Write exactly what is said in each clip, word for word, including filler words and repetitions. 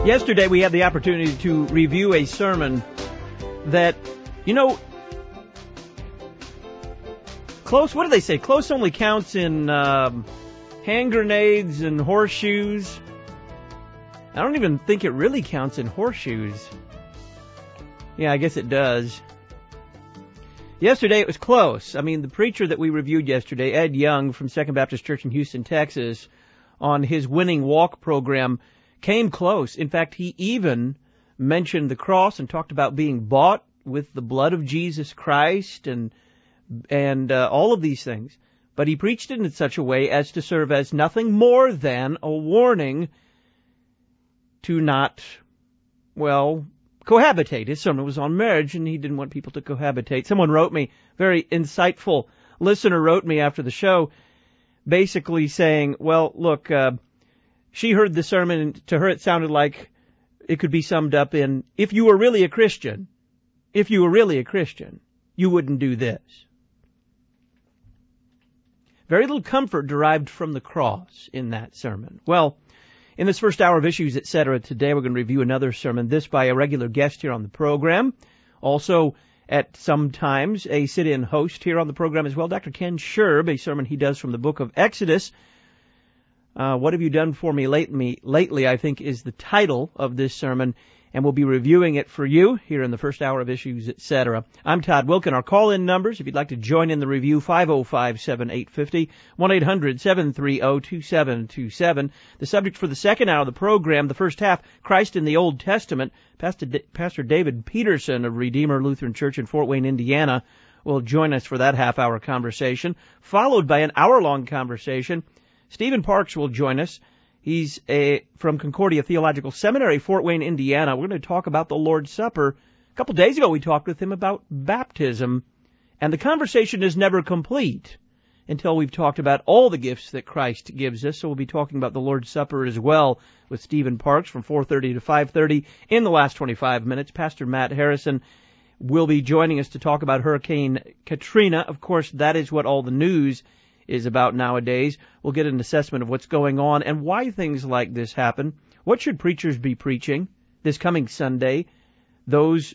Yesterday we had the opportunity to review a sermon that, you know, close, what do they say? Close only counts in um, hand grenades and horseshoes. I don't even think it really counts in horseshoes. Yeah, I guess it does. Yesterday it was close. I mean, the preacher that we reviewed yesterday, Ed Young from Second Baptist Church in Houston, Texas, on his Winning Walk program, came close. In fact, he even mentioned the cross and talked about being bought with the blood of Jesus Christ and and uh, all of these things. But he preached it in such a way as to serve as nothing more than a warning to not, well, cohabitate. His sermon was on marriage, and he didn't want people to cohabitate. Someone wrote me, very insightful listener wrote me after the show, basically saying, well, look, uh, she heard the sermon, and to her it sounded like it could be summed up in, if you were really a Christian, if you were really a Christian, you wouldn't do this. Very little comfort derived from the cross in that sermon. Well, in this first hour of Issues, et cetera, today we're going to review another sermon, this by a regular guest here on the program. Also, at some times, a sit-in host here on the program as well, Doctor Ken Sherb, a sermon he does from the book of Exodus. Uh, what have you done for me lately, lately, I think, is the title of this sermon, and we'll be reviewing it for you here in the first hour of Issues, et cetera. I'm Todd Wilken. Our call-in numbers, if you'd like to join in the review, five oh five, seven eight five oh, one eight hundred, seven three oh, two seven two seven. The subject for the second hour of the program, the first half, Christ in the Old Testament. Pastor, D- Pastor David Peterson of Redeemer Lutheran Church in Fort Wayne, Indiana, will join us for that half-hour conversation, followed by an hour-long conversation. Stephen Parks will join us. He's a, from Concordia Theological Seminary, Fort Wayne, Indiana. We're going to talk about the Lord's Supper. A couple days ago, we talked with him about baptism, and the conversation is never complete until we've talked about all the gifts that Christ gives us. So we'll be talking about the Lord's Supper as well with Stephen Parks from four thirty to five thirty. In the last twenty-five minutes, Pastor Matt Harrison will be joining us to talk about Hurricane Katrina. Of course, that is what all the news is about nowadays. We'll get an assessment of what's going on and why things like this happen. What should preachers be preaching this coming Sunday? Those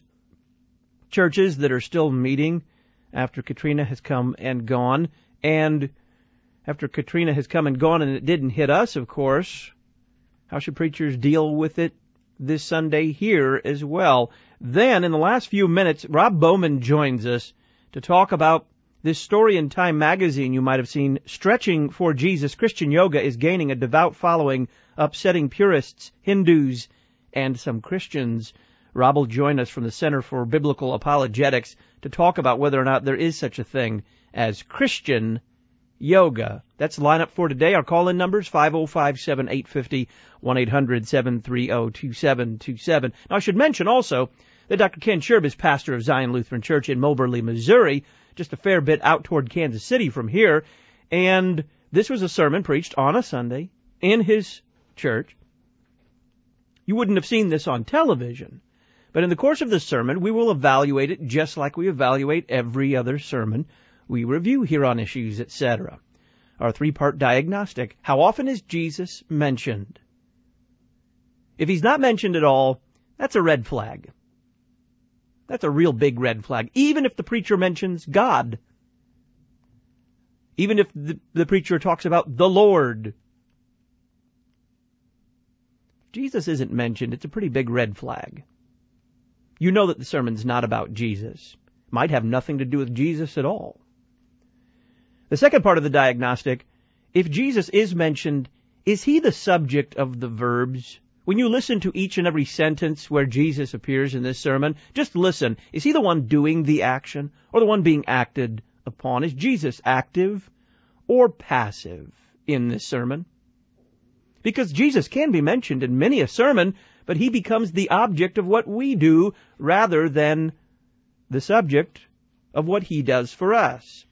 churches that are still meeting after Katrina has come and gone, and after Katrina has come and gone and it didn't hit us, of course, how should preachers deal with it this Sunday here as well? Then, in the last few minutes, Rob Bowman joins us to talk about this story in Time magazine you might have seen, Stretching for Jesus. Christian yoga is gaining a devout following, upsetting purists, Hindus, and some Christians. Rob will join us from the Center for Biblical Apologetics to talk about whether or not there is such a thing as Christian yoga. That's the lineup for today. Our call-in numbers, five oh five, seven eight five oh, one eight hundred, seven three oh, two seven two seven. Now, I should mention also that Doctor Ken Sherb is pastor of Zion Lutheran Church in Moberly, Missouri, just a fair bit out toward Kansas City from here. And this was a sermon preached on a Sunday in his church. You wouldn't have seen this on television. But in the course of this sermon, we will evaluate it just like we evaluate every other sermon we review here on Issues, et cetera. Our three-part diagnostic. How often is Jesus mentioned? If he's not mentioned at all, that's a red flag. That's a real big red flag. Even if the preacher mentions God. Even if the, the preacher talks about the Lord. Jesus isn't mentioned. It's a pretty big red flag. You know that the sermon's not about Jesus. Might have nothing to do with Jesus at all. The second part of the diagnostic, if Jesus is mentioned, is he the subject of the verbs? When you listen to each and every sentence where Jesus appears in this sermon, just listen. Is he the one doing the action or the one being acted upon? Is Jesus active or passive in this sermon? Because Jesus can be mentioned in many a sermon, but he becomes the object of what we do rather than the subject of what he does for us.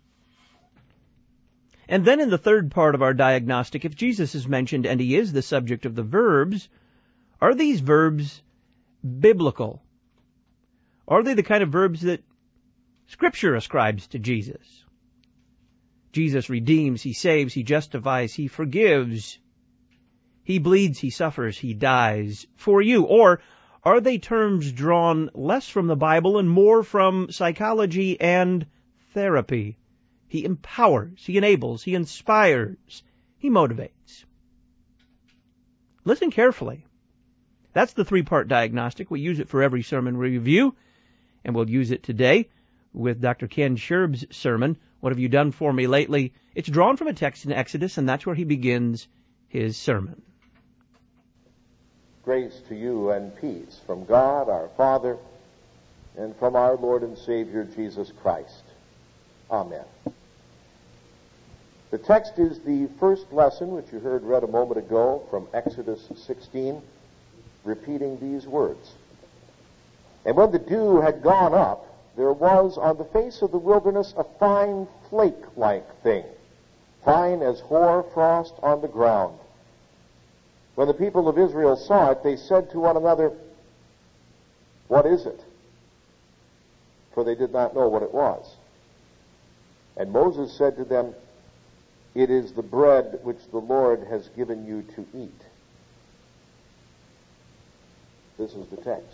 And then in the third part of our diagnostic, if Jesus is mentioned and he is the subject of the verbs, are these verbs biblical? Are they the kind of verbs that Scripture ascribes to Jesus? Jesus redeems, he saves, he justifies, he forgives, He bleeds, he suffers, he dies for you? Or are they terms drawn less from the Bible and more from psychology and therapy? He empowers, he enables, he inspires, he motivates. Listen carefully. That's the three-part diagnostic. We use it for every sermon review, and we'll use it today with Doctor Ken Scherb's sermon, What Have You Done For Me Lately? It's drawn from a text in Exodus, and that's where he begins his sermon. Grace to you and peace from God our Father and from our Lord and Savior Jesus Christ. Amen. The text is the first lesson, which you heard read a moment ago from Exodus sixteen, repeating these words. And when the dew had gone up, there was on the face of the wilderness a fine flake-like thing, fine as hoar frost on the ground. When the people of Israel saw it, they said to one another, "What is it?" For they did not know what it was. And Moses said to them, "It is the bread which the Lord has given you to eat." This is the text.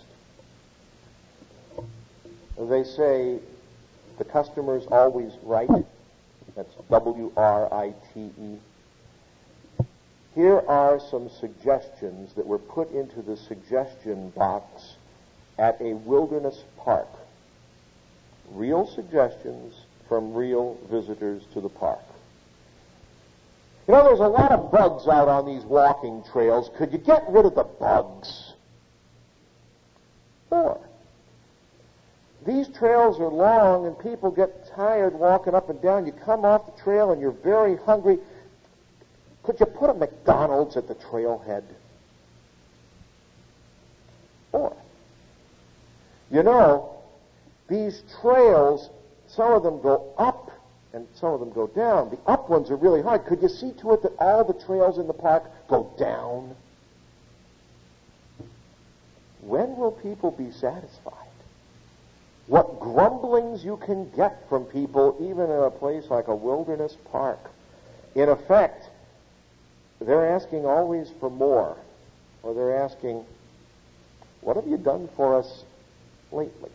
They say, the customer's always right. That's W R I T E. Here are some suggestions that were put into the suggestion box at a wilderness park. Real suggestions from real visitors to the park. You know, there's a lot of bugs out on these walking trails. Could you get rid of the bugs? Or, these trails are long and people get tired walking up and down. You come off the trail and you're very hungry. Could you put a McDonald's at the trailhead? Or, you know, these trails, some of them go up and some of them go down. The up ones are really hard. Could you see to it that all the trails in the park go down? When will people be satisfied? What grumblings you can get from people, even in a place like a wilderness park. In effect, they're asking always for more. Or they're asking, "What have you done for us lately?"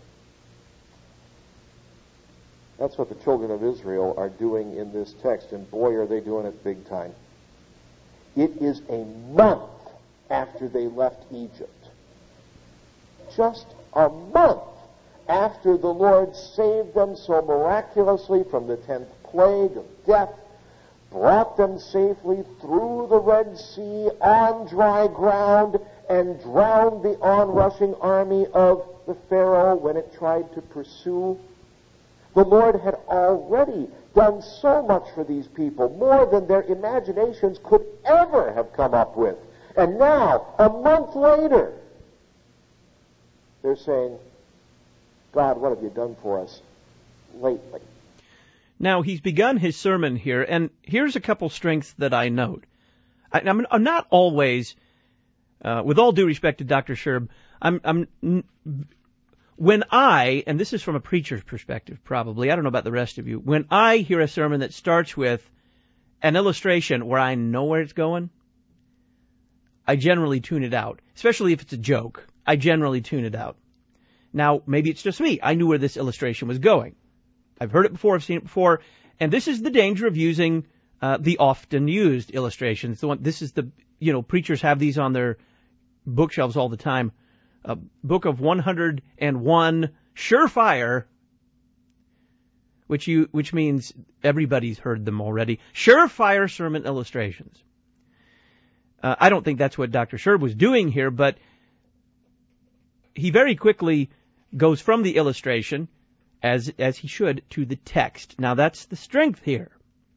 That's what the children of Israel are doing in this text, and boy, are they doing it big time. It is a month after they left Egypt. Just a month after the Lord saved them so miraculously from the tenth plague of death, brought them safely through the Red Sea on dry ground, and drowned the onrushing army of the Pharaoh when it tried to pursue. The Lord had already done so much for these people, more than their imaginations could ever have come up with. And now, a month later, they're saying, "God, what have you done for us lately?" Now, he's begun his sermon here, and here's a couple strengths that I note. I, I'm, I'm not always, uh, with all due respect to Doctor Scherb, I'm, I'm, when I, and this is from a preacher's perspective probably, I don't know about the rest of you, when I hear a sermon that starts with an illustration where I know where it's going, I generally tune it out, especially if it's a joke. I generally tune it out. Now, maybe it's just me. I knew where this illustration was going. I've heard it before, I've seen it before, and this is the danger of using uh, the often used illustrations. The one, this is the, you know, preachers have these on their bookshelves all the time. A book of one hundred one surefire, which you, which means everybody's heard them already. Surefire sermon illustrations. Uh, I don't think that's what Doctor Scherb was doing here, but he very quickly goes from the illustration, as as he should, to the text. Now that's the strength here.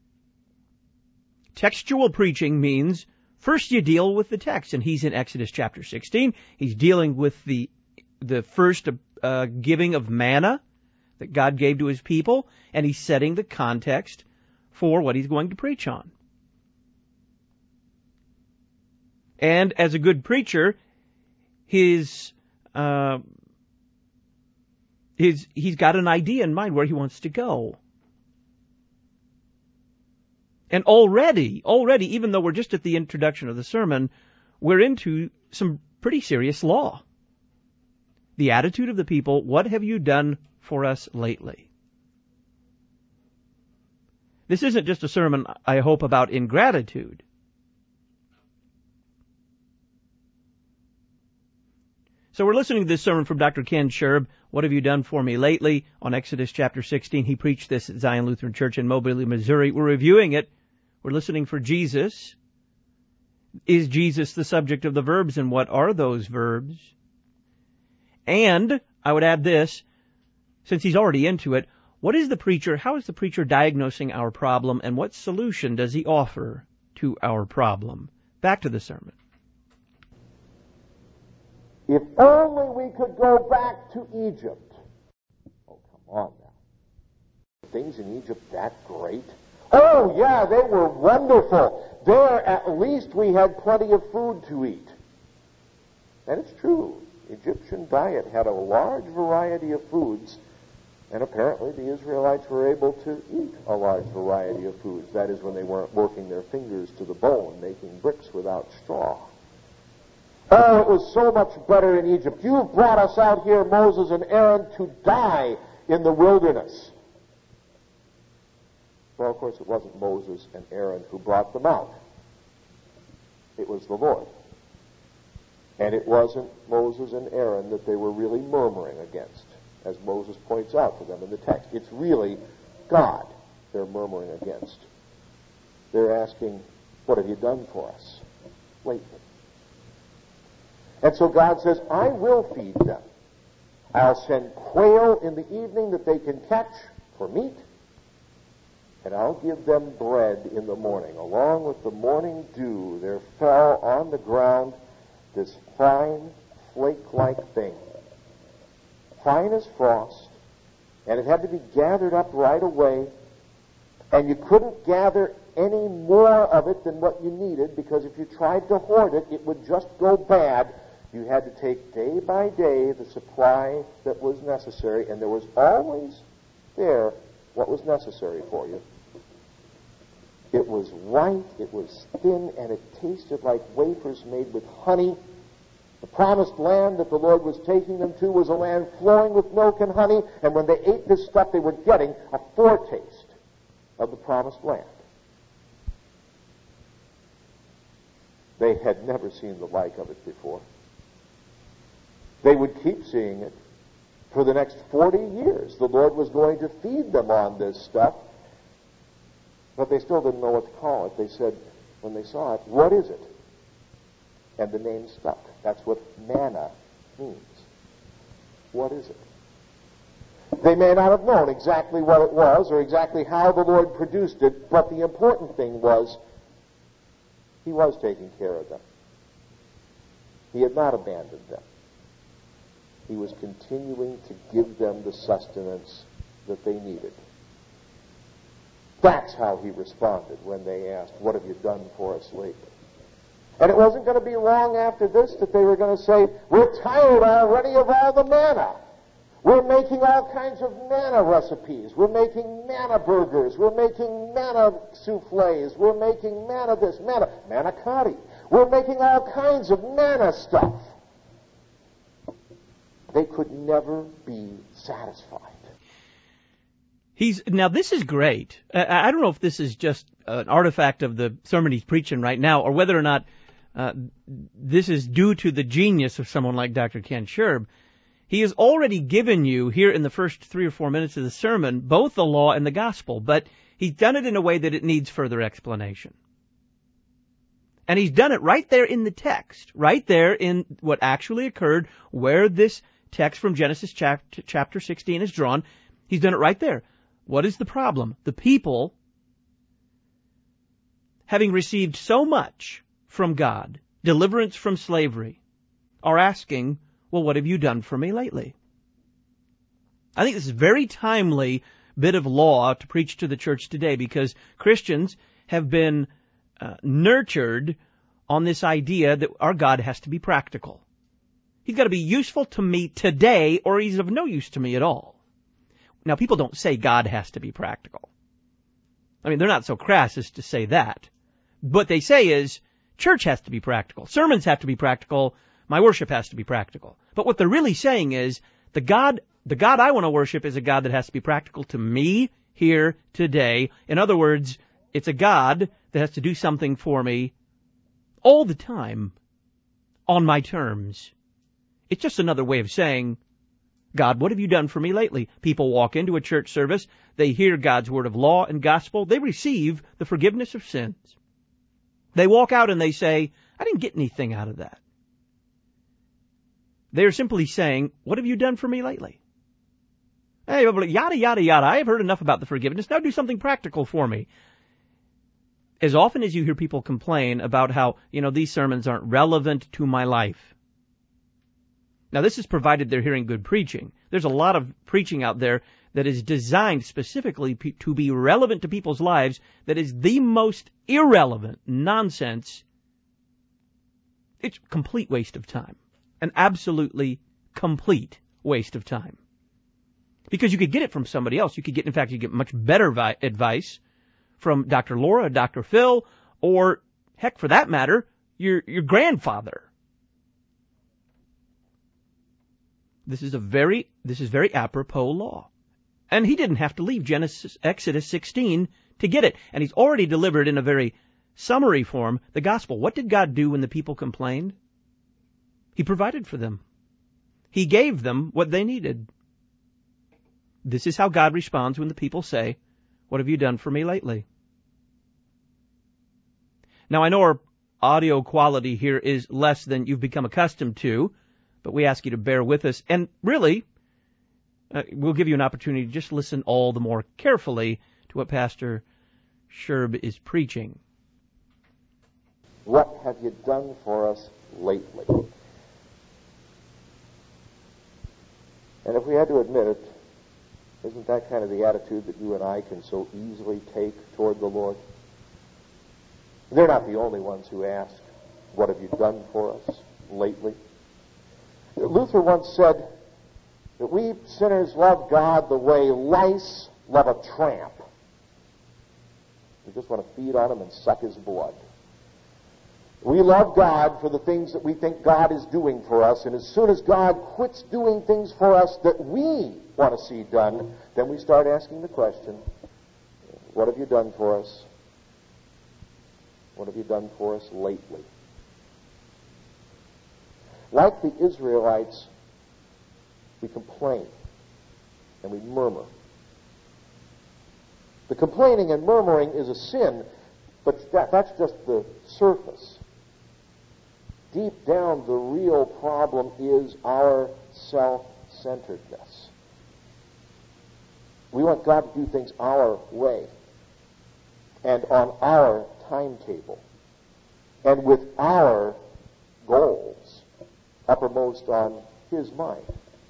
Textual preaching means first you deal with the text, and he's in Exodus chapter sixteen. He's dealing with the the first uh, giving of manna that God gave to his people, and he's setting the context for what he's going to preach on. And as a good preacher, his uh, his he's got an idea in mind where he wants to go. And already, already, even though we're just at the introduction of the sermon, we're into some pretty serious law. The attitude of the people, what have you done for us lately? This isn't just a sermon, I hope, about ingratitude. So we're listening to this sermon from Doctor Ken Sherb, What Have You Done For Me Lately? On Exodus chapter sixteen. He preached this at Zion Lutheran Church in Mobile, Missouri. We're reviewing it. We're listening for Jesus. Is Jesus the subject of the verbs, and what are those verbs? And I would add this, since he's already into it, what is the preacher, how is the preacher diagnosing our problem, and what solution does he offer to our problem? Back to the sermon. If only we could go back to Egypt. Oh, come on now. Things in Egypt that great? Oh, yeah, they were wonderful. There, at least, we had plenty of food to eat. And it's true. Egyptian diet had a large variety of foods, and apparently the Israelites were able to eat a large variety of foods. That is, when they weren't working their fingers to the bone, making bricks without straw. Oh, it was so much better in Egypt. You've brought us out here, Moses and Aaron, to die in the wilderness. Well, of course, it wasn't Moses and Aaron who brought them out. It was the Lord. And it wasn't Moses and Aaron that they were really murmuring against, as Moses points out to them in the text. It's really God they're murmuring against. They're asking, what have you done for us lately? And so God says, I will feed them. I'll send quail in the evening that they can catch for meat, and I'll give them bread in the morning. Along with the morning dew, there fell on the ground this fine, flake-like thing, fine as frost, and it had to be gathered up right away, and you couldn't gather any more of it than what you needed, because if you tried to hoard it, it would just go bad. You had to take day by day the supply that was necessary, and there was always there what was necessary for you. It was white, it was thin, and it tasted like wafers made with honey. The promised land that the Lord was taking them to was a land flowing with milk and honey, and when they ate this stuff, they were getting a foretaste of the promised land. They had never seen the like of it before. They would keep seeing it for the next forty years. The Lord was going to feed them on this stuff, but they still didn't know what to call it. They said, when they saw it, what is it? And the name stuck. That's what manna means. What is it? They may not have known exactly what it was or exactly how the Lord produced it, but the important thing was He was taking care of them. He had not abandoned them. He was continuing to give them the sustenance that they needed. That's how He responded when they asked, what have you done for us lately? And it wasn't going to be long after this that they were going to say, we're tired already of all the manna. We're making all kinds of manna recipes. We're making manna burgers. We're making manna souffles. We're making manna this, manna, manicotti. We're making all kinds of manna stuff. They could never be satisfied. He's now. This is great. I, I don't know if this is just an artifact of the sermon he's preaching right now, or whether or not uh, this is due to the genius of someone like Doctor Ken Sherb. He has already given you here in the first three or four minutes of the sermon both the law and the gospel, but he's done it in a way that it needs further explanation. And he's done it right there in the text, right there in what actually occurred, where this text from Genesis chapter, chapter sixteen is drawn. He's done it right there. What is the problem? The people, having received so much from God, deliverance from slavery, are asking, well, what have you done for me lately? I think this is a very timely bit of law to preach to the church today, because Christians have been uh, nurtured on this idea that our God has to be practical. He's got to be useful to me today, or he's of no use to me at all. Now, people don't say God has to be practical. I mean, they're not so crass as to say that. What they say is, church has to be practical. Sermons have to be practical. My worship has to be practical. But what they're really saying is the God, the God I want to worship is a God that has to be practical to me here today. In other words, it's a God that has to do something for me all the time on my terms. It's just another way of saying, God, what have you done for me lately? People walk into a church service, they hear God's word of law and gospel, they receive the forgiveness of sins. They walk out and they say, I didn't get anything out of that. They're simply saying, what have you done for me lately? Hey, yada, yada, yada. I have heard enough about the forgiveness. Now do something practical for me. As often as you hear people complain about how, you know, these sermons aren't relevant to my life. Now, this is provided they're hearing good preaching. There's a lot of preaching out there that is designed specifically p- to be relevant to people's lives that is the most irrelevant nonsense. It's a complete waste of time. An absolutely complete waste of time. Because you could get it from somebody else. You could get, in fact, you get much better vi- advice from Doctor Laura, Doctor Phil, or, heck, for that matter, your your grandfather. This is a very, this is very apropos law. And he didn't have to leave Genesis, Exodus sixteen to get it. And he's already delivered in a very summary form the gospel. What did God do when the people complained? He provided for them. He gave them what they needed. This is how God responds when the people say, what have you done for me lately? Now, I know our audio quality here is less than you've become accustomed to, but we ask you to bear with us. And really, uh, we'll give you an opportunity to just listen all the more carefully to what Pastor Sherb is preaching. What have you done for us lately? And if we had to admit it, isn't that kind of the attitude that you and I can so easily take toward the Lord? They're not the only ones who ask, what have you done for us lately? Luther once said that we sinners love God the way lice love a tramp. We just want to feed on him and suck his blood. We love God for the things that we think God is doing for us, and as soon as God quits doing things for us that we want to see done, then we start asking the question, what have you done for us? What have you done for us lately? Like the Israelites, we complain and we murmur. The complaining and murmuring is a sin, but that, that's just the surface. Deep down, the real problem is our self-centeredness. We want God to do things our way and on our timetable and with our goals uppermost on his mind.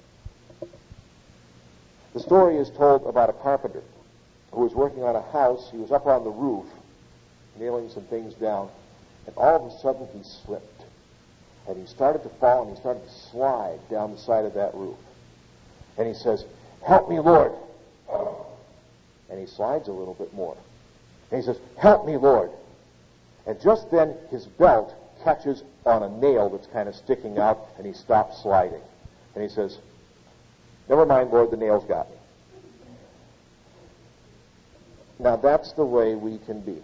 The story is told about a carpenter who was working on a house. He was up on the roof nailing some things down, and all of a sudden he slipped. And he started to fall, and he started to slide down the side of that roof. And he says, help me, Lord. And he slides a little bit more. And he says, help me, Lord. And just then his belt catches on a nail that's kind of sticking out, and he stops sliding. And he says, never mind, Lord, the nail's got me. Now that's the way we can be.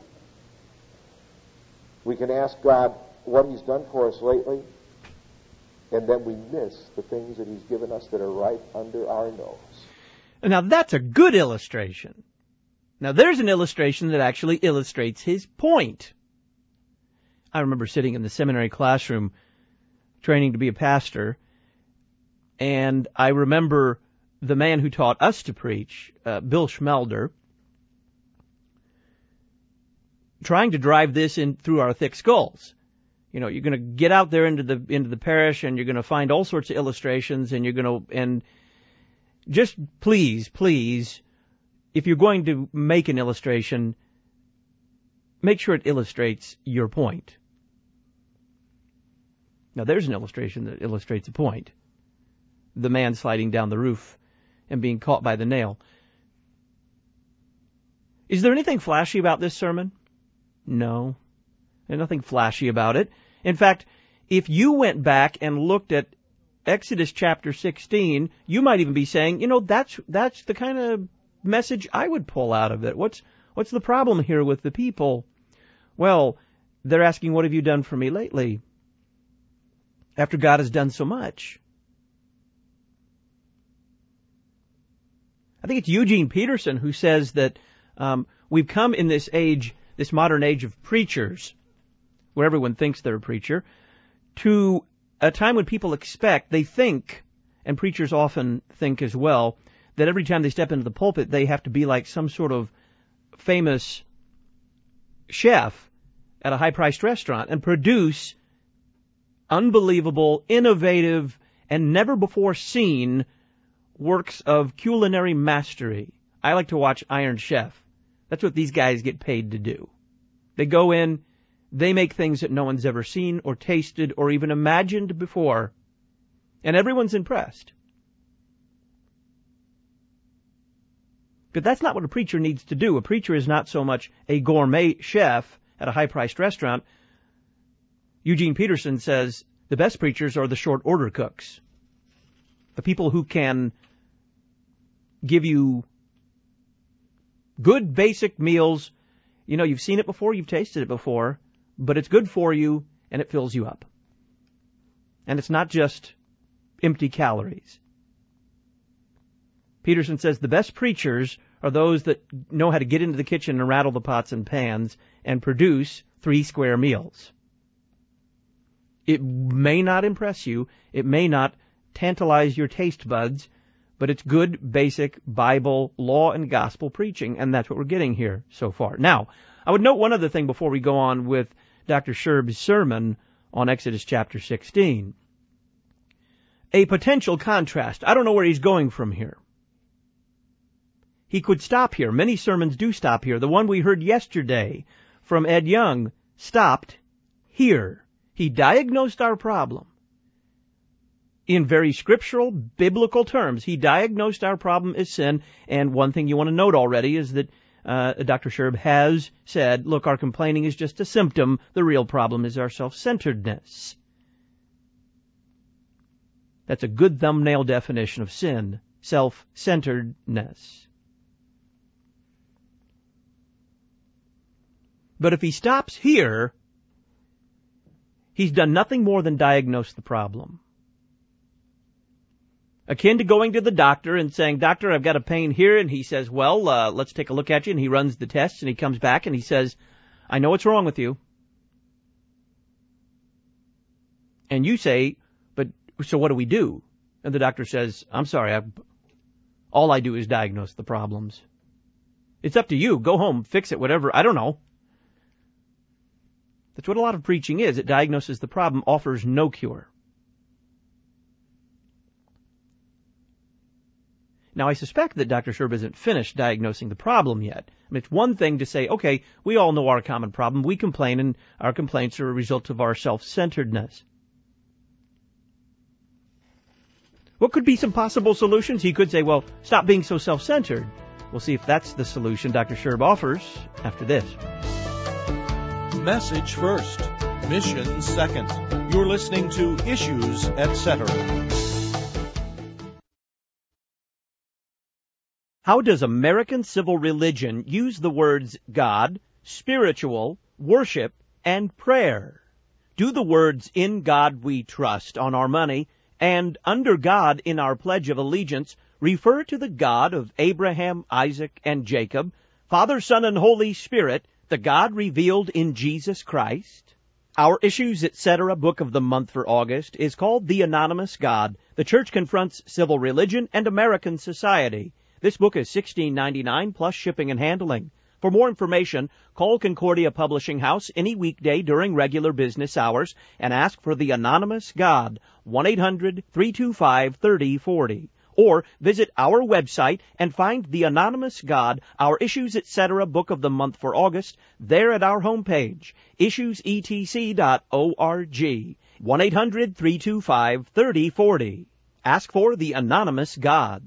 We can ask God what he's done for us lately, and then we miss the things that he's given us that are right under our nose. Now that's a good illustration. Now there's an illustration that actually illustrates his point. I remember sitting in the seminary classroom training to be a pastor, and I remember the man who taught us to preach, uh, Bill Schmelder, trying to drive this in through our thick skulls. You know, you're going to get out there into the into the parish, and you're going to find all sorts of illustrations, and you're going to and just please, please, if you're going to make an illustration, make sure it illustrates your point. Now, there's an illustration that illustrates a point. The man sliding down the roof and being caught by the nail. Is there anything flashy about this sermon? No. There's nothing flashy about it. In fact, if you went back and looked at Exodus chapter sixteen, you might even be saying, you know, that's that's the kind of message I would pull out of it. What's what's the problem here with the people? Well, they're asking, what have you done for me lately? After God has done so much. I think it's Eugene Peterson who says that um, we've come in this age, this modern age of preachers, where everyone thinks they're a preacher, to a time when people expect, they think, and preachers often think as well, that every time they step into the pulpit, they have to be like some sort of famous chef at a high-priced restaurant and produce unbelievable, innovative, and never-before-seen works of culinary mastery. I like to watch Iron Chef. That's what these guys get paid to do. They go in, they make things that no one's ever seen or tasted or even imagined before, and everyone's impressed. But that's not what a preacher needs to do. A preacher is not so much a gourmet chef at a high-priced restaurant. Eugene Peterson says the best preachers are the short-order cooks, the people who can give you good basic meals. You know, you've seen it before, you've tasted it before, but it's good for you and it fills you up. And it's not just empty calories. Peterson says the best preachers are those that know how to get into the kitchen and rattle the pots and pans and produce three square meals. It may not impress you, it may not tantalize your taste buds, but it's good, basic Bible, law, and gospel preaching, and that's what we're getting here so far. Now, I would note one other thing before we go on with Doctor Scherb's sermon on Exodus chapter sixteen. A potential contrast. I don't know where he's going from here. He could stop here. Many sermons do stop here. The one we heard yesterday from Ed Young stopped here. He diagnosed our problem. In very scriptural, biblical terms, he diagnosed our problem as sin, and one thing you want to note already is that uh, Doctor Scherb has said, look, our complaining is just a symptom. The real problem is our self-centeredness. That's a good thumbnail definition of sin, self-centeredness. But if he stops here, he's done nothing more than diagnose the problem. Akin to going to the doctor and saying, doctor, I've got a pain here, and he says, well, uh, let's take a look at you, and he runs the tests, and he comes back, and he says, I know what's wrong with you. And you say, but so what do we do? And the doctor says, I'm sorry, I, all I do is diagnose the problems. It's up to you. Go home, fix it, whatever. I don't know. That's what a lot of preaching is. It diagnoses the problem, offers no cure. Now, I suspect that Doctor Scherb isn't finished diagnosing the problem yet. I mean, it's one thing to say, okay, we all know our common problem. We complain, and our complaints are a result of our self-centeredness. What could be some possible solutions? He could say, well, stop being so self-centered. We'll see if that's the solution Doctor Scherb offers after this. Message first, mission second. You're listening to Issues, et cetera. How does American civil religion use the words God, spiritual, worship, and prayer? Do the words in God we trust on our money and under God in our Pledge of Allegiance refer to the God of Abraham, Isaac, and Jacob, Father, Son, and Holy Spirit, the God revealed in Jesus Christ? Our Issues, et cetera book of the month for August is called The Anonymous God. The Church Confronts Civil Religion and American Society. This book is sixteen ninety-nine plus shipping and handling. For more information, call Concordia Publishing House any weekday during regular business hours and ask for The Anonymous God, one eight hundred three two five three oh four oh. Or visit our website and find The Anonymous God, our Issues, et cetera book of the month for August, there at our homepage, issues e t c dot org, one eight hundred three two five three oh four oh. Ask for The Anonymous God.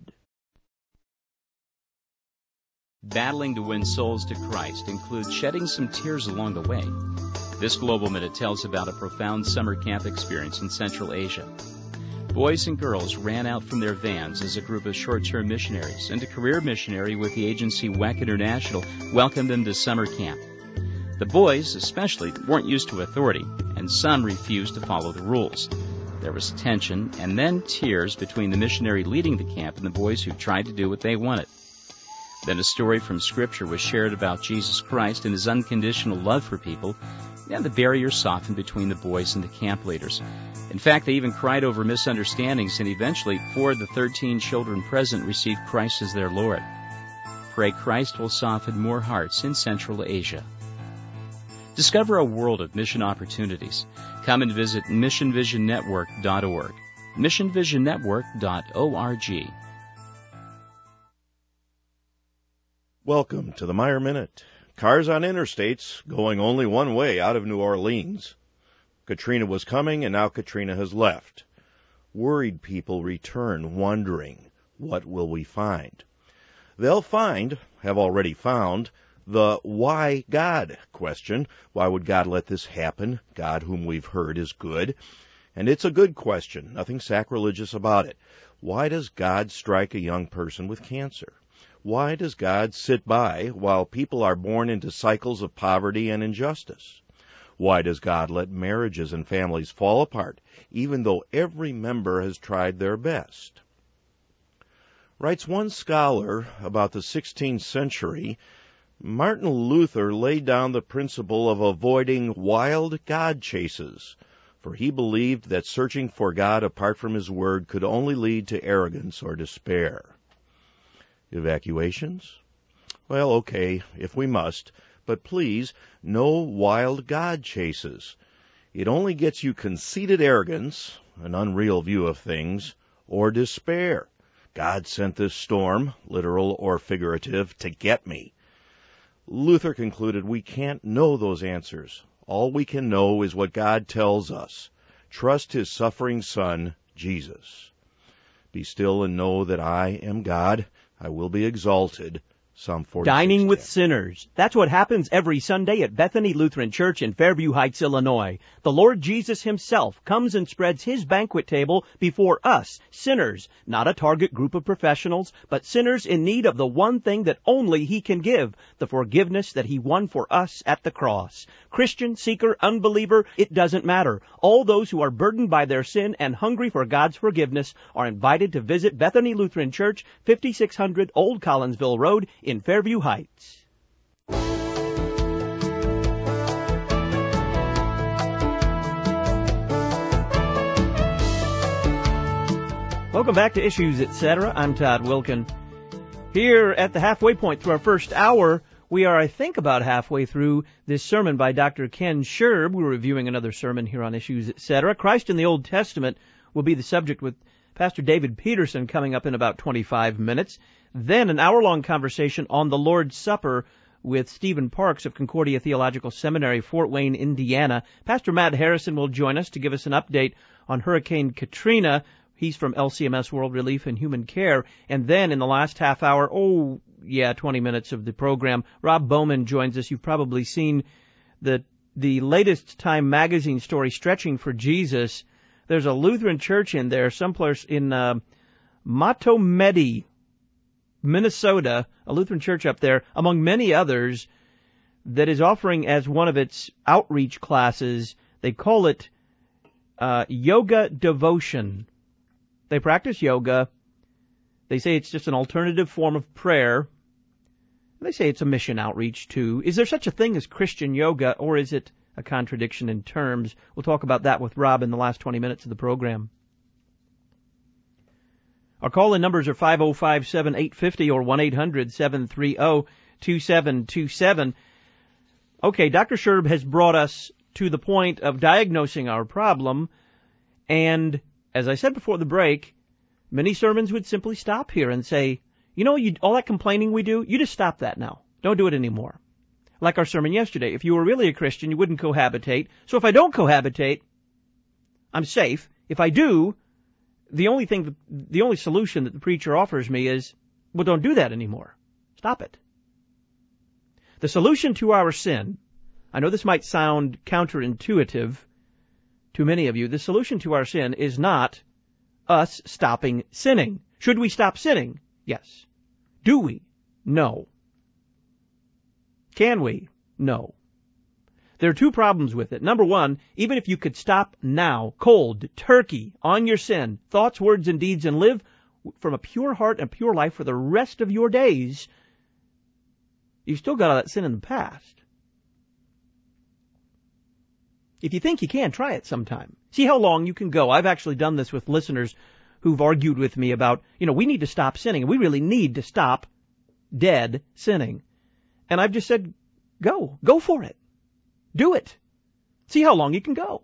Battling to win souls to Christ includes shedding some tears along the way. This Global Minute tells about a profound summer camp experience in Central Asia. Boys and girls ran out from their vans as a group of short-term missionaries, and a career missionary with the agency W E C International welcomed them to summer camp. The boys, especially, weren't used to authority, and some refused to follow the rules. There was tension and then tears between the missionary leading the camp and the boys who tried to do what they wanted. Then a story from Scripture was shared about Jesus Christ and his unconditional love for people, and the barrier softened between the boys and the camp leaders. In fact, they even cried over misunderstandings, and eventually four of the thirteen children present received Christ as their Lord. Pray Christ will soften more hearts in Central Asia. Discover a world of mission opportunities. Come and visit mission vision network dot org. mission vision network dot org. Welcome to the Meyer Minute. Cars on interstates going only one way out of New Orleans. Katrina was coming, and now Katrina has left. Worried people return, wondering, what will we find? They'll find, have already found, the why God question. Why would God let this happen? God, whom we've heard is good. And it's a good question, nothing sacrilegious about it. Why does God strike a young person with cancer? Why does God sit by while people are born into cycles of poverty and injustice? Why does God let marriages and families fall apart, even though every member has tried their best? Writes one scholar about the sixteenth century, Martin Luther laid down the principle of avoiding wild God chases, for he believed that searching for God apart from his word could only lead to arrogance or despair. Evacuations? Well, okay, if we must, but please, no wild God chases. It only gets you conceited arrogance, an unreal view of things, or despair. God sent this storm, literal or figurative, to get me. Luther concluded we can't know those answers. All we can know is what God tells us. Trust his suffering Son, Jesus. Be still and know that I am God. I will be exalted. Psalm forty-six. Dining with sinners. That's what happens every Sunday at Bethany Lutheran Church in Fairview Heights, Illinois. The Lord Jesus himself comes and spreads his banquet table before us, sinners, not a target group of professionals, but sinners in need of the one thing that only he can give, the forgiveness that he won for us at the cross. Christian, seeker, unbeliever, it doesn't matter. All those who are burdened by their sin and hungry for God's forgiveness are invited to visit Bethany Lutheran Church, fifty-six hundred Old Collinsville Road, in Fairview Heights. Welcome back to Issues, et cetera. I'm Todd Wilkin. Here at the halfway point through our first hour, we are, I think, about halfway through this sermon by Doctor Ken Scherb. We're reviewing another sermon here on Issues, et cetera. Christ in the Old Testament will be the subject with Pastor David Peterson coming up in about twenty-five minutes. Then an hour-long conversation on the Lord's Supper with Stephen Parks of Concordia Theological Seminary, Fort Wayne, Indiana. Pastor Matt Harrison will join us to give us an update on Hurricane Katrina. He's from L C M S World Relief and Human Care. And then in the last half hour, oh, yeah, twenty minutes of the program, Rob Bowman joins us. You've probably seen the the latest Time magazine story, Stretching for Jesus. There's a Lutheran church in there, someplace in uh, Matomedi, Minnesota, a Lutheran church up there, among many others, that is offering as one of its outreach classes, they call it uh, yoga devotion. They practice yoga. They say it's just an alternative form of prayer. They say it's a mission outreach, too. Is there such a thing as Christian yoga, or is it a contradiction in terms? We'll talk about that with Rob in the last twenty minutes of the program. Our call-in numbers are five oh five, seven eight five oh or one eight hundred, seven three oh, two seven two seven. Okay, Doctor Scherb has brought us to the point of diagnosing our problem, and as I said before the break, many sermons would simply stop here and say, you know, you, all that complaining we do, you just stop that now. Don't do it anymore. Like our sermon yesterday, if you were really a Christian, you wouldn't cohabitate. So if I don't cohabitate, I'm safe. If I do, the only thing, the only solution that the preacher offers me is, well, don't do that anymore. Stop it. The solution to our sin, I know this might sound counterintuitive to many of you. The solution to our sin is not us stopping sinning. Should we stop sinning? Yes. Do we? No. Can we? No. There are two problems with it. Number one, even if you could stop now, cold, turkey, on your sin, thoughts, words, and deeds, and live from a pure heart and pure life for the rest of your days, you've still got all that sin in the past. If you think you can, try it sometime. See how long you can go. I've actually done this with listeners who've argued with me about, you know, we need to stop sinning. We really need to stop dead sinning. And I've just said, go. Go for it. Do it. See how long you can go.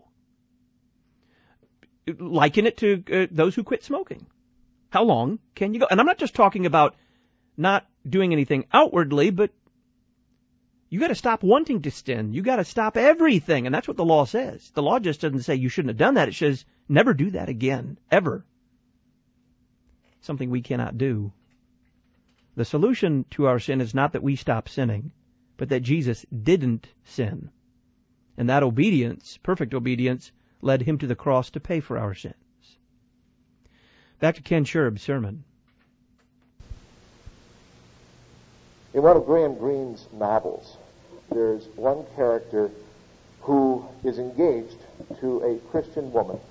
Liken it to uh, those who quit smoking. How long can you go? And I'm not just talking about not doing anything outwardly, but you got to stop wanting to sin. You got to stop everything. And that's what the law says. The law just doesn't say you shouldn't have done that. It says never do that again. Ever. Something we cannot do. The solution to our sin is not that we stop sinning, but that Jesus didn't sin. And that obedience, perfect obedience, led him to the cross to pay for our sins. Back to Ken Sherb's sermon. In one of Graham Greene's novels, there's one character who is engaged to a Christian woman.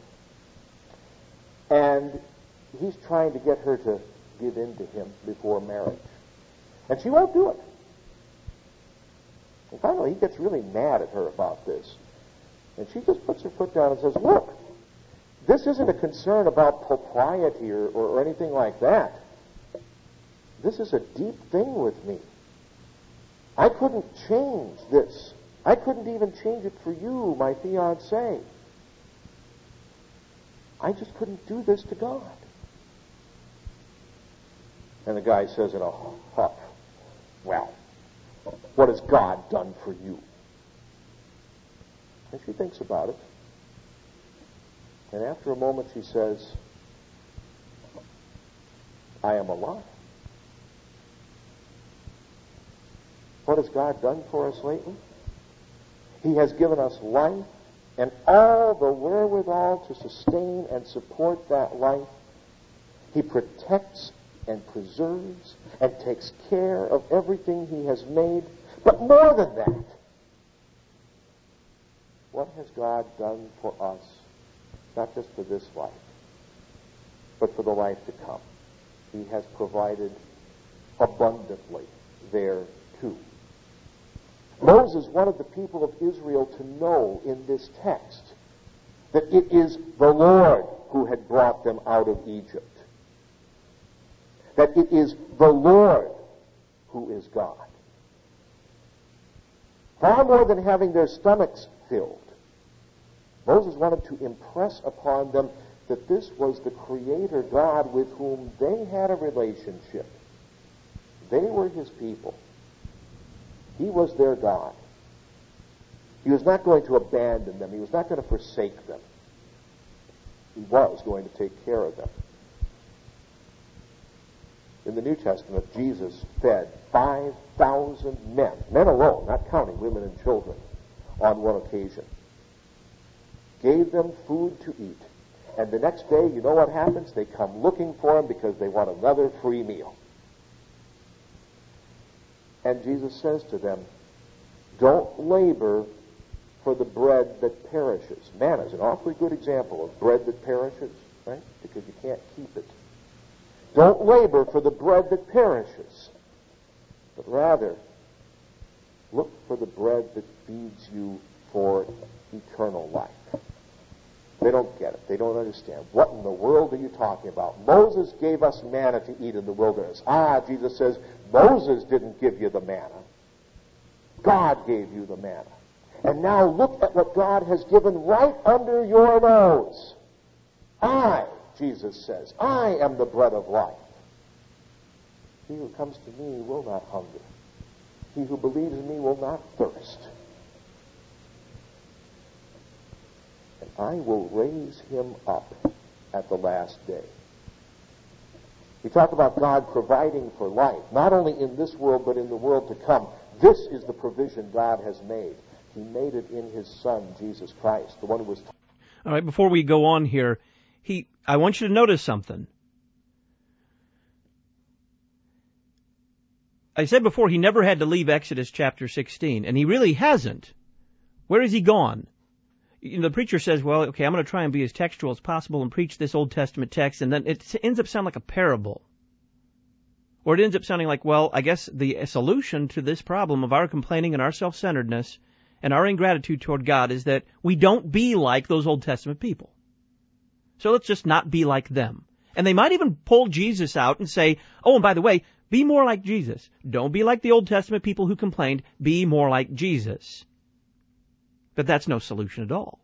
And he's trying to get her to give in to him before marriage. And she won't do it. And finally, he gets really mad at her about this. And she just puts her foot down and says, look, this isn't a concern about propriety or, or, or anything like that. This is a deep thing with me. I couldn't change this. I couldn't even change it for you, my fiancé. I just couldn't do this to God. And the guy says in a huff, well, what has God done for you? And she thinks about it. And after a moment she says, I am alive. What has God done for us lately? He has given us life and all the wherewithal to sustain and support that life. He protects and preserves and takes care of everything he has made. But more than that, what has God done for us, not just for this life, but for the life to come? He has provided abundantly there too. Moses wanted the people of Israel to know in this text that it is the Lord who had brought them out of Egypt. That it is the Lord who is God. Far more than having their stomachs filled, Moses wanted to impress upon them that this was the Creator God with whom they had a relationship. They were his people. He was their God. He was not going to abandon them. He was not going to forsake them. He was going to take care of them. In the New Testament, Jesus fed five thousand men, men alone, not counting women and children, on one occasion. Gave them food to eat. And the next day, you know what happens? They come looking for him because they want another free meal. And Jesus says to them, don't labor for the bread that perishes. Manna is an awfully good example of bread that perishes, right? Because you can't keep it. Don't labor for the bread that perishes, but rather look for the bread that feeds you for eternal life. They don't get it. They don't understand. What in the world are you talking about? Moses gave us manna to eat in the wilderness. Ah, Jesus says, Moses didn't give you the manna. God gave you the manna. And now look at what God has given right under your nose. I, Jesus says, I am the bread of life. He who comes to me will not hunger. He who believes in me will not thirst. And I will raise him up at the last day. We talk about God providing for life, not only in this world, but in the world to come. This is the provision God has made. He made it in his Son, Jesus Christ, the one who was... All right, before we go on here, he, I want you to notice something. I said before he never had to leave Exodus chapter sixteen, and he really hasn't. Where has he gone? You know, the preacher says, well, okay, I'm going to try and be as textual as possible and preach this Old Testament text, and then it ends up sounding like a parable. Or it ends up sounding like, well, I guess the solution to this problem of our complaining and our self-centeredness and our ingratitude toward God is that we don't be like those Old Testament people. So let's just not be like them. And they might even pull Jesus out and say, oh, and by the way, be more like Jesus. Don't be like the Old Testament people who complained. Be more like Jesus. But that's no solution at all.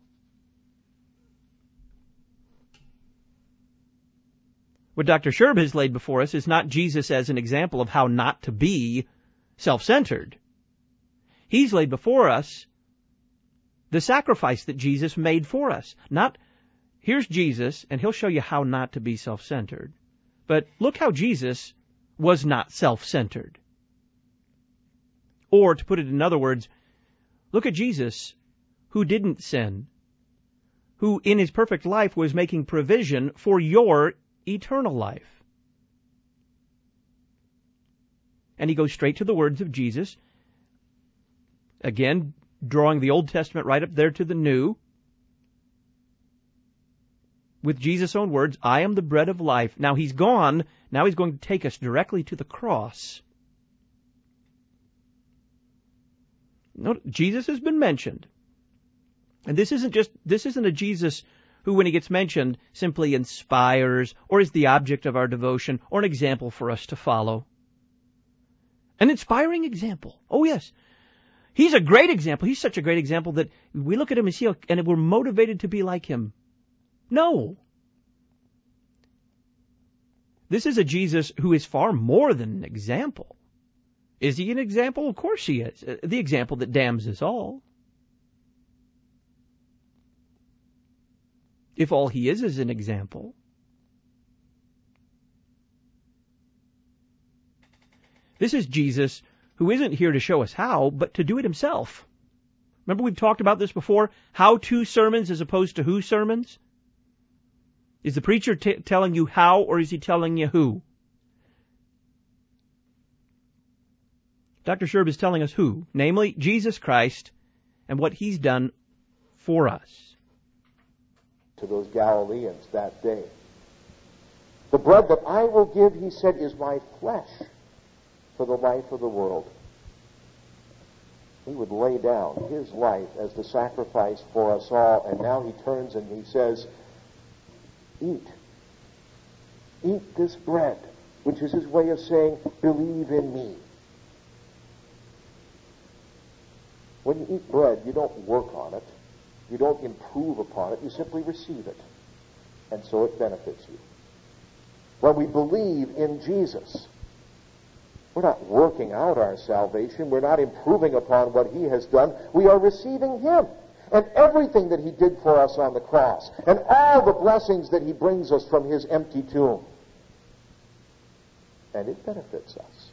What Doctor Sherb has laid before us is not Jesus as an example of how not to be self-centered. He's laid before us the sacrifice that Jesus made for us. Not, here's Jesus, and he'll show you how not to be self-centered. But look how Jesus was not self-centered. Or, to put it in other words, look at Jesus, who didn't sin, who in his perfect life was making provision for your eternal life. And he goes straight to the words of Jesus, again, drawing the Old Testament right up there to the New, with Jesus' own words, I am the bread of life. Now he's gone, now he's going to take us directly to the cross. Note, Jesus has been mentioned. And this isn't just, this isn't a Jesus who, when he gets mentioned, simply inspires or is the object of our devotion or an example for us to follow. An inspiring example. Oh, yes. He's a great example. He's such a great example that we look at him and see, and we're motivated to be like him. No. This is a Jesus who is far more than an example. Is he an example? Of course he is. The example that damns us all. If all he is is an example. This is Jesus who isn't here to show us how, but to do it himself. Remember we've talked about this before? How-to sermons as opposed to who sermons? Is the preacher t- telling you how, or is he telling you who? Doctor Sherb is telling us who, namely Jesus Christ and what he's done for us. To those Galileans that day. The bread that I will give, he said, is my flesh for the life of the world. He would lay down his life as the sacrifice for us all, and now he turns and he says, eat. Eat this bread, which is his way of saying, believe in me. When you eat bread, you don't work on it. You don't improve upon it. You simply receive it. And so it benefits you. When we believe in Jesus, we're not working out our salvation. We're not improving upon what he has done. We are receiving him and everything that he did for us on the cross and all the blessings that he brings us from his empty tomb. And it benefits us.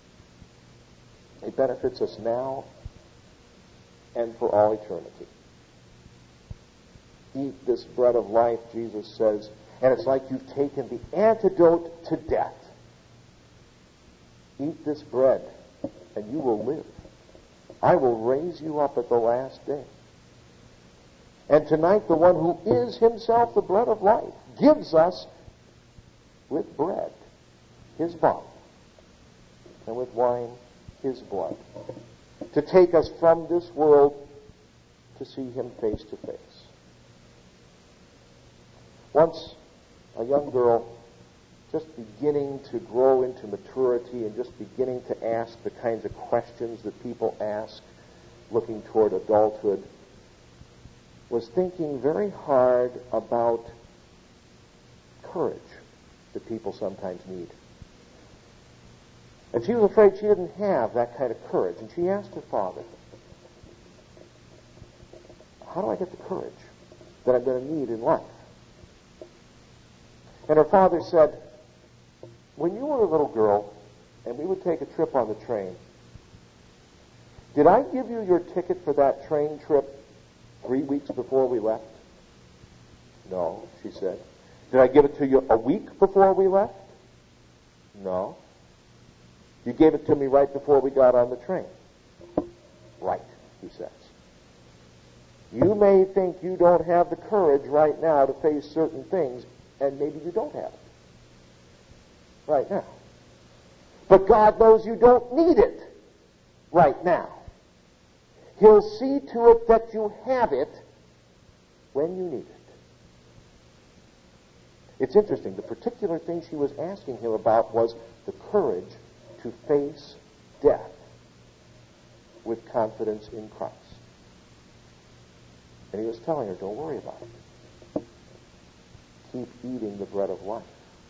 It benefits us now and for all eternity. Eat this bread of life, Jesus says, and it's like you've taken the antidote to death. Eat this bread, and you will live. I will raise you up at the last day. And tonight, the one who is himself the bread of life gives us, with bread, his body, and with wine, his blood, to take us from this world to see him face to face. Once, a young girl just beginning to grow into maturity and just beginning to ask the kinds of questions that people ask looking toward adulthood, was thinking very hard about courage that people sometimes need. And she was afraid she didn't have that kind of courage. And she asked her father, how do I get the courage that I'm going to need in life? And her father said, when you were a little girl and we would take a trip on the train, Did I give you your ticket for that train trip three weeks before we left? No, she said. Did I give it to you a week before we left? No. You gave it to me right before we got on the train. Right, he says. You may think you don't have the courage right now to face certain things, and maybe you don't have it right now. But God knows you don't need it right now. He'll see to it that you have it when you need it. It's interesting. The particular thing she was asking him about was the courage to face death with confidence in Christ. And he was telling her, don't worry about it. Keep eating the bread of life.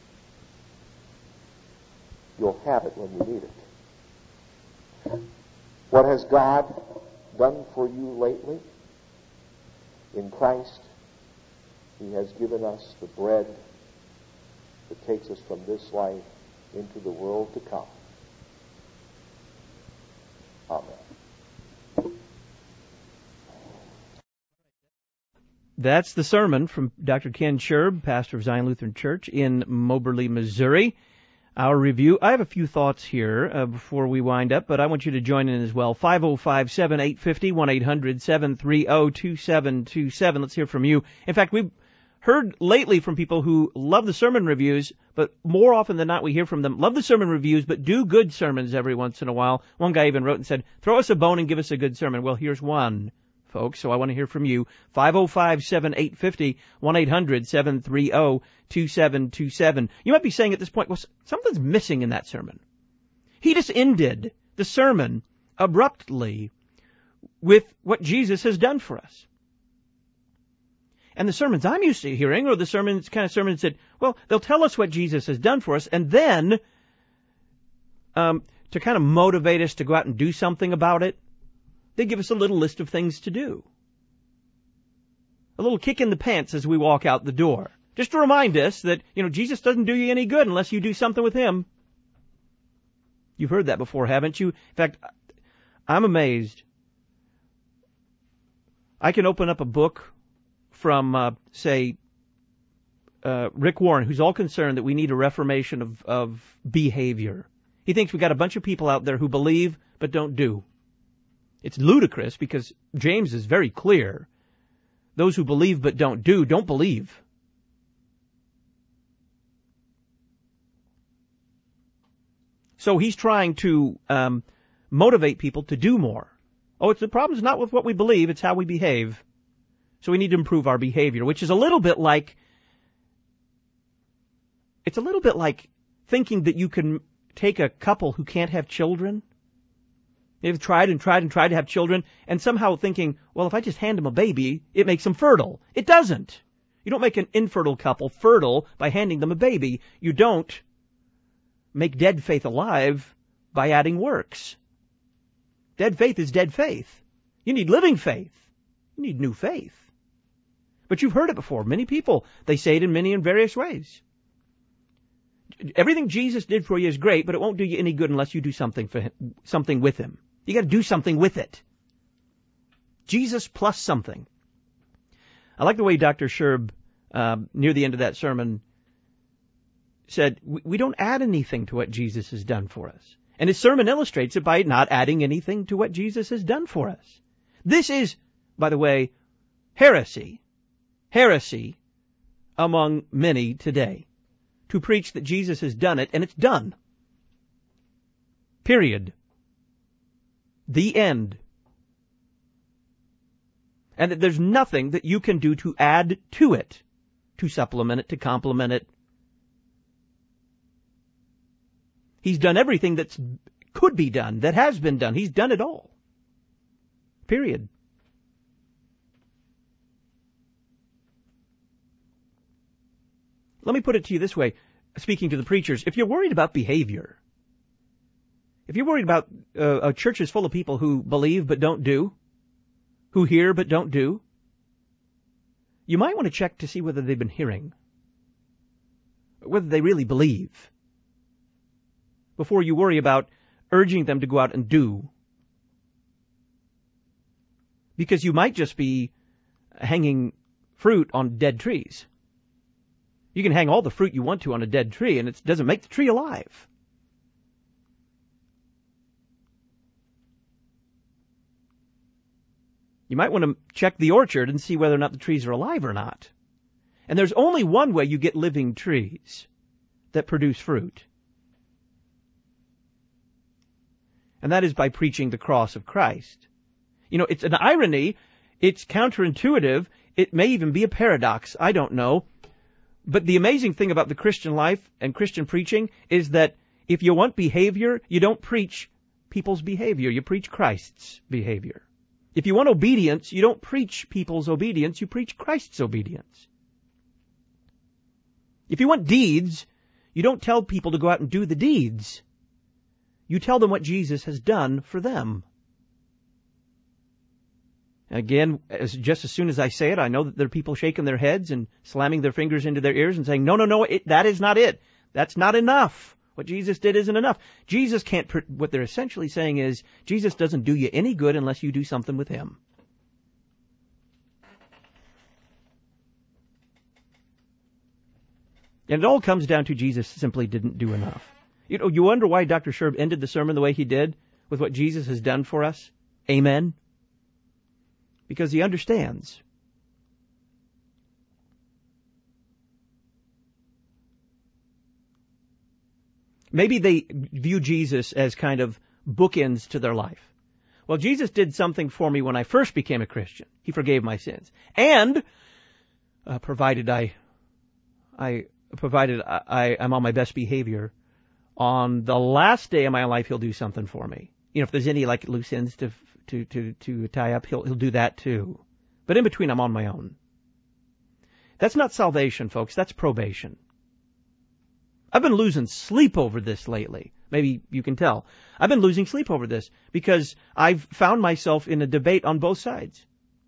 You'll have it when you need it. What has God done for you lately? In Christ, he has given us the bread that takes us from this life into the world to come. Amen. That's the sermon from Doctor Ken Sherb, pastor of Zion Lutheran Church in Moberly, Missouri. Our review. I have a few thoughts here uh, before we wind up, but I want you to join in as well. five oh five, seven eight five oh, one eight hundred, seven three oh, two seven two seven. Let's hear from you. In fact, we've heard lately from people who love the sermon reviews, but more often than not we hear from them, love the sermon reviews, but do good sermons every once in a while. One guy even wrote and said, throw us a bone and give us a good sermon. Well, here's one, folks, so I want to hear from you. five oh five, seven eight five oh, one eight hundred, seven three oh, two seven two seven. You might be saying at this point, well, something's missing in that sermon. He just ended the sermon abruptly with what Jesus has done for us. And the sermons I'm used to hearing are the sermons, kind of sermons that, well, they'll tell us what Jesus has done for us, and then um, to kind of motivate us to go out and do something about it, they give us a little list of things to do. A little kick in the pants as we walk out the door. Just to remind us that, you know, Jesus doesn't do you any good unless you do something with him. You've heard that before, haven't you? In fact, I'm amazed. I can open up a book from, uh, say, uh, Rick Warren, who's all concerned that we need a reformation of, of behavior. He thinks we've got a bunch of people out there who believe but don't do. It's ludicrous because James is very clear. Those who believe but don't do, don't believe. So he's trying to um, motivate people to do more. Oh, it's the problem's not with what we believe, it's how we behave. So we need to improve our behavior, which is a little bit like, it's a little bit like thinking that you can take a couple who can't have children. They've tried and tried and tried to have children, and somehow thinking, well, if I just hand them a baby, it makes them fertile. It doesn't. You don't make an infertile couple fertile by handing them a baby. You don't make dead faith alive by adding works. Dead faith is dead faith. You need living faith. You need new faith. But you've heard it before. Many people, they say it in many and various ways. Everything Jesus did for you is great, but it won't do you any good unless you do something for him, something with him. You got to do something with it. Jesus plus something. I like the way Doctor Sherb, uh, near the end of that sermon, said, we, we don't add anything to what Jesus has done for us. And his sermon illustrates it by not adding anything to what Jesus has done for us. This is, by the way, heresy. Heresy among many today. To preach that Jesus has done it, and it's done. Period. The end. And that there's nothing that you can do to add to it, to supplement it, to complement it. He's done everything that could be done, that has been done. He's done it all. Period. Let me put it to you this way, speaking to the preachers. If you're worried about behavior, if you're worried about uh, a church is full of people who believe but don't do, who hear but don't do, you might want to check to see whether they've been hearing, whether they really believe, before you worry about urging them to go out and do. because you might just be hanging fruit on dead trees. You can hang all the fruit you want to on a dead tree, and it doesn't make the tree alive. You might want to check the orchard and see whether or not the trees are alive or not. And there's only one way you get living trees that produce fruit. And that is by preaching the cross of Christ. You know, it's an irony. It's counterintuitive. It may even be a paradox. I don't know. But the amazing thing about the Christian life and Christian preaching is that if you want behavior, you don't preach people's behavior. You preach Christ's behavior. If you want obedience, you don't preach people's obedience. You preach Christ's obedience. If you want deeds, you don't tell people to go out and do the deeds. You tell them what Jesus has done for them. Again, as, just as soon as I say it, I know that there are people shaking their heads and slamming their fingers into their ears and saying, no, no, no, it, that is not it. That's not enough. What Jesus did isn't enough. Jesus can't, what they're essentially saying is, Jesus doesn't do you any good unless you do something with him. And it all comes down to Jesus simply didn't do enough. You know, you wonder why Doctor Sherb ended the sermon the way he did with what Jesus has done for us? Amen. Because he understands. Maybe they view Jesus as kind of bookends to their life. Well, Jesus did something for me when I first became a Christian. He forgave my sins. And, uh, provided I, I, provided I, I, I'm on my best behavior, on the last day of my life, he'll do something for me. You know, if there's any, like, loose ends to, to, to, to tie up, he'll, he'll do that too. But in between, I'm on my own. That's not salvation, folks. That's probation. I've been losing sleep over this lately. Maybe you can tell. I've been losing sleep over this because I've found myself in a debate on both sides.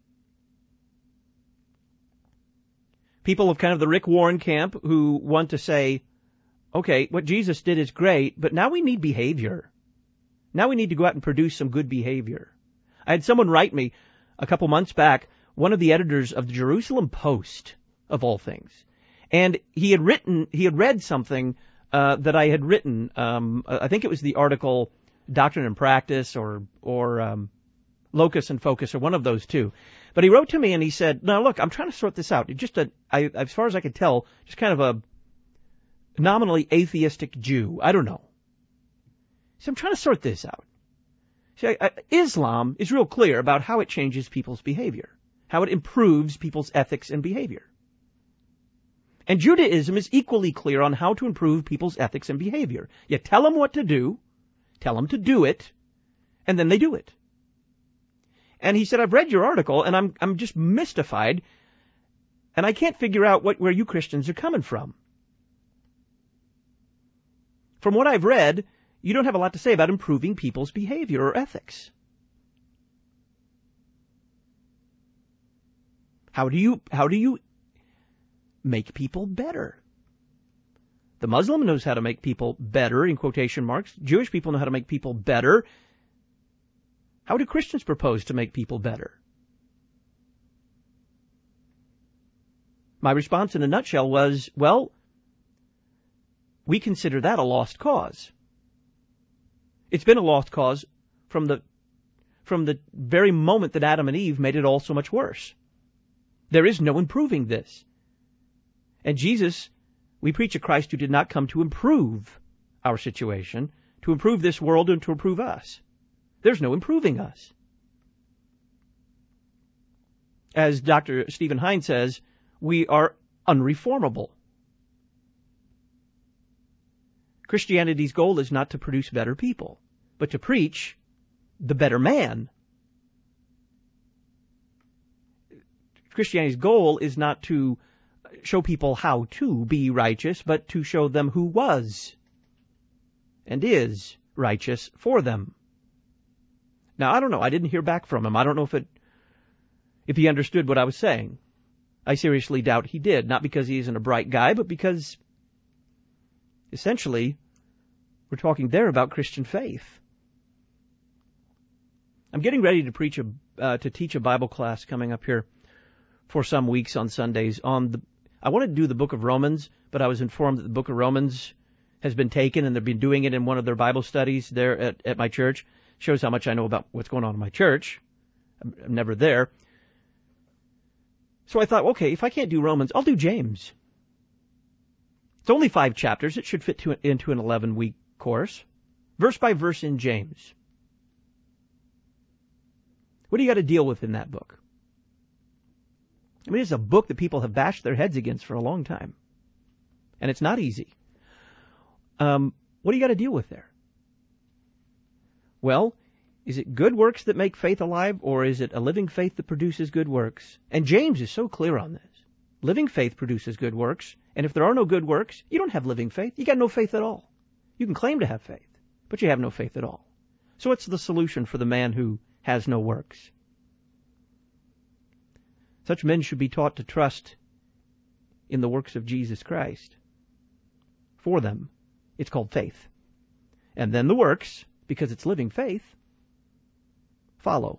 People of kind of the Rick Warren camp who want to say, okay, what Jesus did is great, but now we need behavior. Now we need to go out and produce some good behavior. I had someone write me a couple months back, one of the editors of the Jerusalem Post, of all things. And he had written, he had read something uh, that I had written. Um, I think it was the article Doctrine and Practice or or um, Locus and Focus or one of those two. But he wrote to me and he said, "No, look, I'm trying to sort this out. Just a, I, as far as I could tell, just kind of a nominally atheistic Jew. I don't know. So I'm trying to sort this out. See, I, I, Islam is real clear about how it changes people's behavior, how it improves people's ethics and behavior." And Judaism is equally clear on how to improve people's ethics and behavior. You tell them what to do, tell them to do it, and then they do it. And he said, I've read your article, and I'm I'm just mystified, and I can't figure out what where you Christians are coming from. From what I've read, you don't have a lot to say about improving people's behavior or ethics. How do you how do you make people better? The Muslim knows how to make people better, in quotation marks. Jewish people know how to make people better. How do Christians propose to make people better? My response in a nutshell was, well, we consider that a lost cause. It's been a lost cause from the from the very moment that Adam and Eve made it all so much worse. There is no improving this. And Jesus, we preach a Christ who did not come to improve our situation, to improve this world and to improve us. There's no improving us. As Doctor Stephen Hine says, we are unreformable. Christianity's goal is not to produce better people, but to preach the better man. Christianity's goal is not to show people how to be righteous, but to show them who was and is righteous for them. Now, I don't know. I didn't hear back from him. I don't know if it, if he understood what I was saying. I seriously doubt he did. Not because he isn't a bright guy, but because, essentially, we're talking there about Christian faith. I'm getting ready to preach a uh, to teach a Bible class coming up here for some weeks on Sundays on the. I wanted to do the book of Romans, but I was informed that the book of Romans has been taken and they've been doing it in one of their Bible studies there at, at my church. Shows how much I know about what's going on in my church. I'm, I'm never there. So I thought, okay, if I can't do Romans, I'll do James. It's only five chapters. It should fit to, into an eleven-week course. Verse by verse in James. What do you got to deal with in that book? I mean, it's a book that people have bashed their heads against for a long time. And it's not easy. Um, what do you got to deal with there? Well, is it good works that make faith alive, or is it a living faith that produces good works? And James is so clear on this. Living faith produces good works, and if there are no good works, you don't have living faith. You got no faith at all. You can claim to have faith, but you have no faith at all. So what's the solution for the man who has no works? Such men should be taught to trust in the works of Jesus Christ. For them, it's called faith. And then the works, because it's living faith, follow.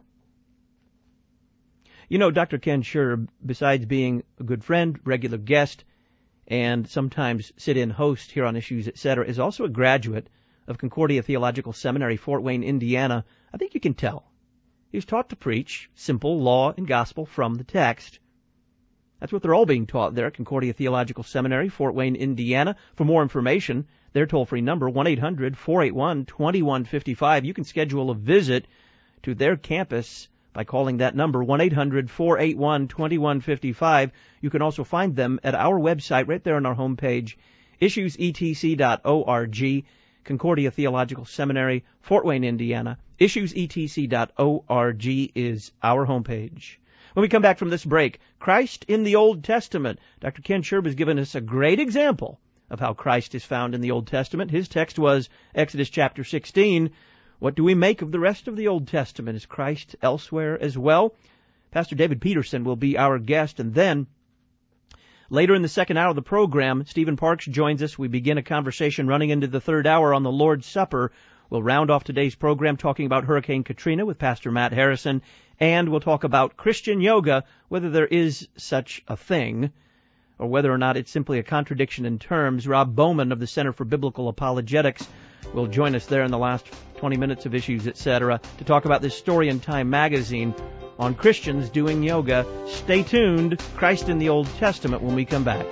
You know, Doctor Ken Schur, besides being a good friend, regular guest, and sometimes sit-in host here on Issues, et cetera, is also a graduate of Concordia Theological Seminary, Fort Wayne, Indiana. I think you can tell. He was taught to preach simple law and gospel from the text. That's what they're all being taught there at Concordia Theological Seminary, Fort Wayne, Indiana. For more information, their toll-free number, one eight hundred four eight one two one five five. You can schedule a visit to their campus by calling that number, one eight hundred four eight one two one five five. You can also find them at our website right there on our homepage, issues e t c dot org, Concordia Theological Seminary, Fort Wayne, Indiana. issues e t c dot org is our homepage. When we come back from this break, Christ in the Old Testament. Doctor Ken Schur has given us a great example of how Christ is found in the Old Testament. His text was Exodus chapter sixteen. What do we make of the rest of the Old Testament? Is Christ elsewhere as well? Pastor David Peterson will be our guest, and then later in the second hour of the program, Stephen Parks joins us. We begin a conversation running into the third hour on the Lord's Supper. We'll round off today's program talking about Hurricane Katrina with Pastor Matt Harrison, and we'll talk about Christian yoga, whether there is such a thing, or whether or not it's simply a contradiction in terms. Rob Bowman of the Center for Biblical Apologetics will join us there in the last twenty minutes of Issues, et cetera, to talk about this story in Time magazine on Christians doing yoga. Stay tuned. Christ in the Old Testament when we come back.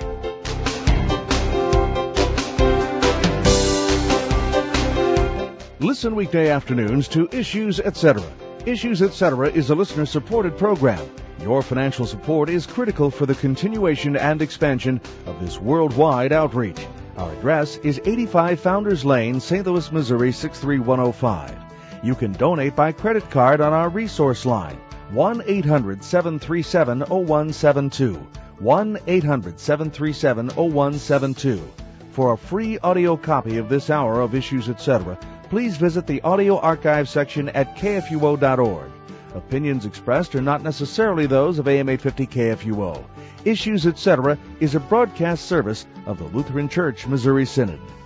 Listen weekday afternoons to Issues, et cetera. Issues, et cetera is a listener-supported program. Your financial support is critical for the continuation and expansion of this worldwide outreach. Our address is eighty-five Founders Lane, Saint Louis, Missouri, six three one oh five. You can donate by credit card on our resource line, one eight hundred seven three seven oh one seven two, one eight hundred seven three seven oh one seven two. For a free audio copy of this hour of Issues, et cetera, please visit the audio archive section at k f u o dot org. Opinions expressed are not necessarily those of A M eight fifty K F U O. Issues, et cetera is a broadcast service of the Lutheran Church Missouri Synod.